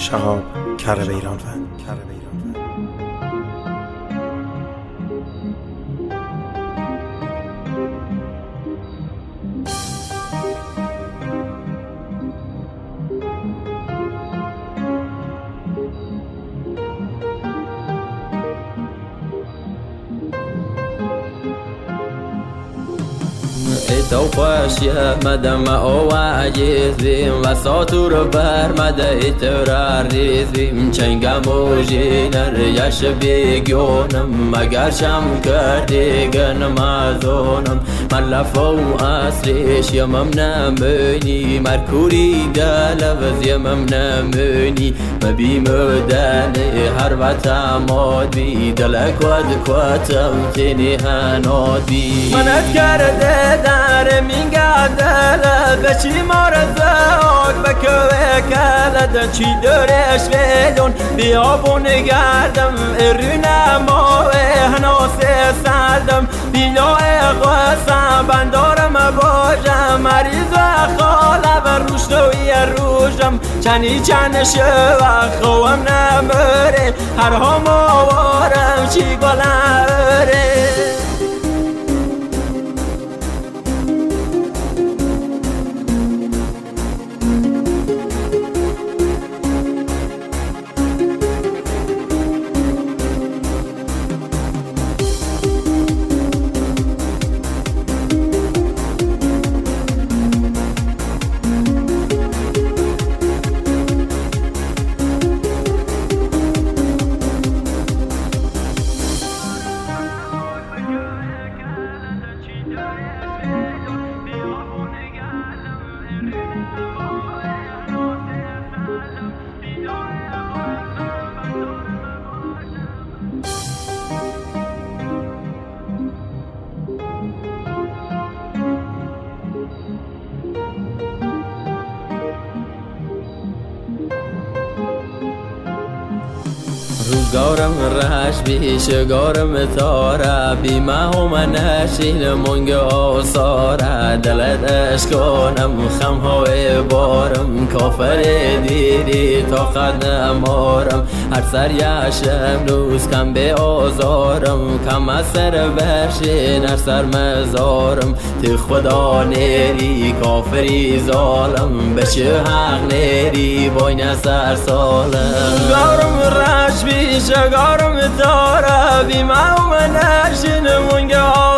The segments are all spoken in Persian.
شهاب کربیرانوند. تو خوش مدم او عجیزیم و ساتور بر مده تراریزیم چنگم و جینر یش بیگیونم مگر شم کردی گنم ازونم من لفو اصلیش یمم نمونی مرکوری دلوز یمم نمونی مبیم دلی هر وطم آدی دلک ودکوتم تینی هنادی منت کرده در میگردل بچی مارزاک بکوه کلد چی درش ویدون بیابون گردم ارونه ماوه هناس سردم بیلاه قوسم بندارم باجم مریض و خاله و روشنوی روشم چنی چند شوه خوام نمره هر هموارم چی گلره روزگارم رهش بیشگارم تاره بیمه هم نشین منگ آساره دلت اشکانم خمهای بارم کافر دیری تا قد نمارم هر سر یشم روز کم به آزارم کم از سر برشین هر سر مزارم تی خدا نیری کافری ظالم بشه حق نیری باین سر سالم روزگارم رهش بیشگارم تاره بیمه و نشین منگ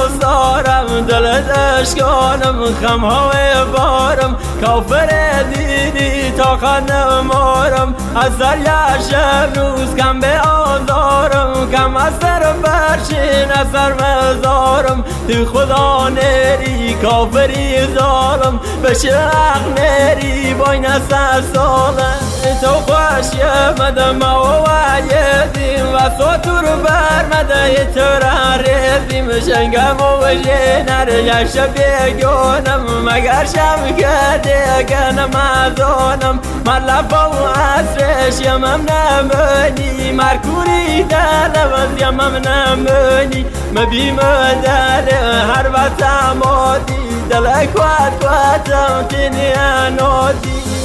آسارم دلت اشکانم خمهای بارم کافر دیدی تا قد نمارم از سر یشم روز کم به آزارم کم از سر برشین از سر مزارم تو خدا نیری کافری ظالم بشه حق نیری باین سر سالم تو خوش مدم و عیدیم و ساتور بر مده تراریزیم شنگم و جینر یش بیگونم مگر شم کرده گنم ازونم من لفو اصرش یمم نمونی مرکوری دلوز یمم نمونی مبیم دل هر وطم آدی دلک ودکوتم تینی انادی